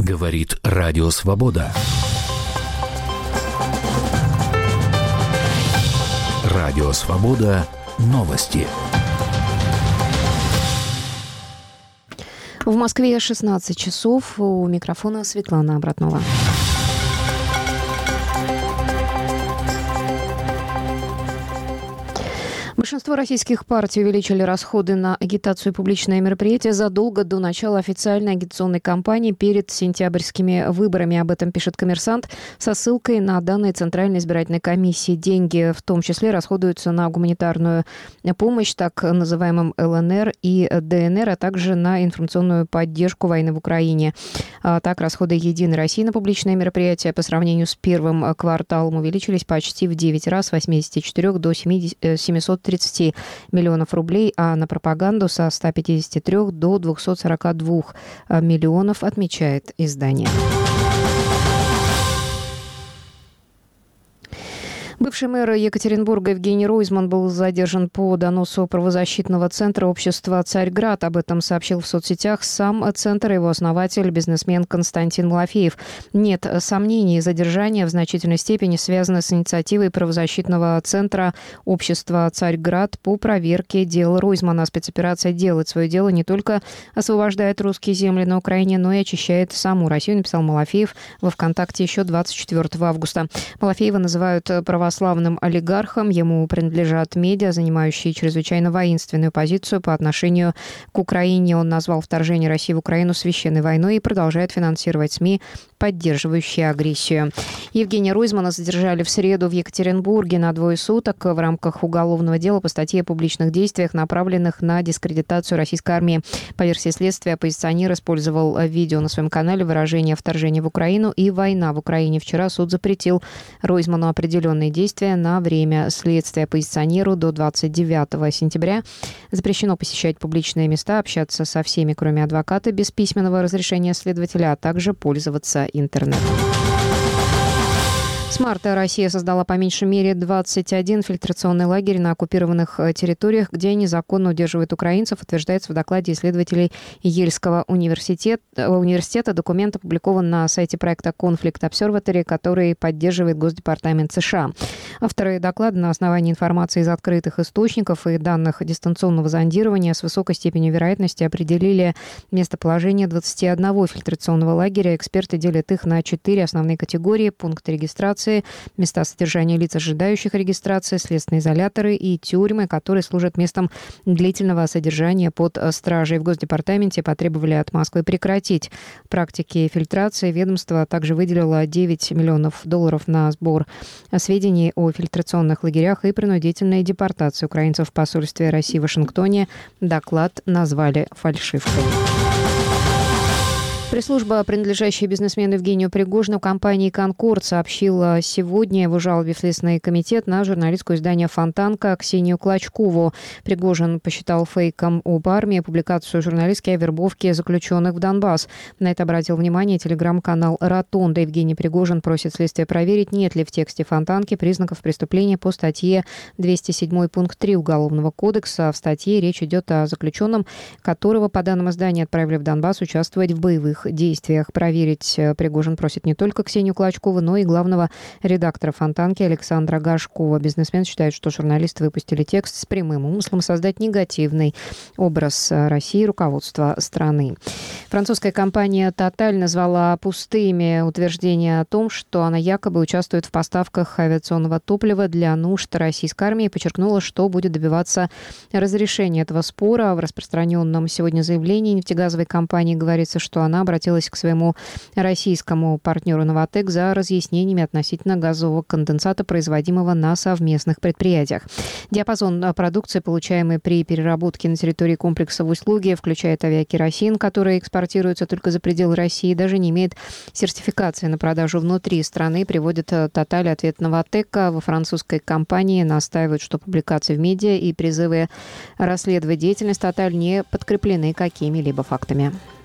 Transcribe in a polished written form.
Говорит Радио Свобода. Радио Свобода. Новости. В Москве 16 часов. У микрофона Светлана Обратнова. Большинство российских партий увеличили расходы на агитацию и публичные мероприятия задолго до начала официальной агитационной кампании перед сентябрьскими выборами. Об этом пишет «Коммерсант» со ссылкой на данные Центральной избирательной комиссии. Деньги в том числе расходуются на гуманитарную помощь, так называемым ЛНР и ДНР, а также на информационную поддержку войны в Украине. Так, расходы «Единой России» на публичные мероприятия по сравнению с первым кварталом увеличились почти в 9 раз, с 84 до 730 миллионов рублей, а на пропаганду со 153 до 242 миллионов, отмечает издание. Бывший мэр Екатеринбурга Евгений Ройзман был задержан по доносу правозащитного центра общества «Царьград». Об этом сообщил в соцсетях сам центр и его основатель, бизнесмен Константин Малафеев. Нет сомнений, задержание в значительной степени связано с инициативой правозащитного центра общества «Царьград» по проверке дела Ройзмана. Спецоперация делает свое дело, не только освобождает русские земли на Украине, но и очищает саму Россию, написал Малафеев во ВКонтакте еще 24 августа. Малафеева называют православным олигархом. Ему принадлежат медиа, занимающие чрезвычайно воинственную позицию по отношению к Украине. Он назвал вторжение России в Украину священной войной и продолжает финансировать СМИ, поддерживающие агрессию. Евгения Ройзмана задержали в среду в Екатеринбурге на 2 суток в рамках уголовного дела по статье о публичных действиях, направленных на дискредитацию российской армии. По версии следствия, оппозиционер использовал в видео на своем канале выражение «вторжение в Украину» и «война в Украине». Вчера суд запретил Ройзману определенные действия на время следствия. Оппозиционеру до 29 сентября запрещено посещать публичные места, общаться со всеми, кроме адвоката, без письменного разрешения следователя, а также пользоваться интернетом. С марта Россия создала по меньшей мере 21 фильтрационный лагерь на оккупированных территориях, где незаконно удерживают украинцев, утверждается в докладе исследователей Ельского университета. Документ опубликован на сайте проекта Conflict Observatory, который поддерживает Госдепартамент США. Авторы доклада на основании информации из открытых источников и данных дистанционного зондирования с высокой степенью вероятности определили местоположение 21 фильтрационного лагеря. Эксперты делят их на 4 основные категории: пункты регистрации, места содержания лиц, ожидающих регистрации, следственные изоляторы и тюрьмы, которые служат местом длительного содержания под стражей. В Госдепартаменте потребовали от Москвы прекратить практики фильтрации. Ведомство также выделило $9 миллионов на сбор сведений о фильтрационных лагерях и принудительной депортации украинцев в посольстве России в Вашингтоне. Доклад назвали фальшивкой. Пресс-служба, принадлежащая бизнесмену Евгению Пригожину, компании «Конкорд», сообщила сегодня в жалобе в Следственный комитет на журналистское издание «Фонтанка» Ксению Клочкову. Пригожин посчитал фейком об армии публикацию журналистки о вербовке заключенных в Донбасс. На это обратил внимание телеграм-канал «Ротонда». Евгений Пригожин просит следствие проверить, нет ли в тексте «Фонтанки» признаков преступления по статье 207 пункт 3 Уголовного кодекса. В статье речь идет о заключенном, которого, по данным издания, отправили в Донбасс участвовать в боевых действиях. Проверить Пригожин просит не только Ксению Клочкову, но и главного редактора «Фонтанки» Александра Горшкова. Бизнесмен считает, что журналисты выпустили текст с прямым умыслом создать негативный образ России и руководства страны. Французская компания «Тоталь» назвала пустыми утверждения о том, что она якобы участвует в поставках авиационного топлива для нужд российской армии, и подчеркнула, что будет добиваться разрешения этого спора. В распространенном сегодня заявлении нефтегазовой компании говорится, что она обратилась к своему российскому партнеру «Новатэк» за разъяснениями относительно газового конденсата, производимого на совместных предприятиях. Диапазон продукции, получаемой при переработке на территории комплекса в Усть-Луге, включает авиакеросин, который экспортируется только за пределы России, даже не имеет сертификации на продажу внутри страны, приводит «Тоталь» ответ «Новатэка». Во французской компании настаивают, что публикации в медиа и призывы расследовать деятельность «Тоталь» не подкреплены какими-либо фактами.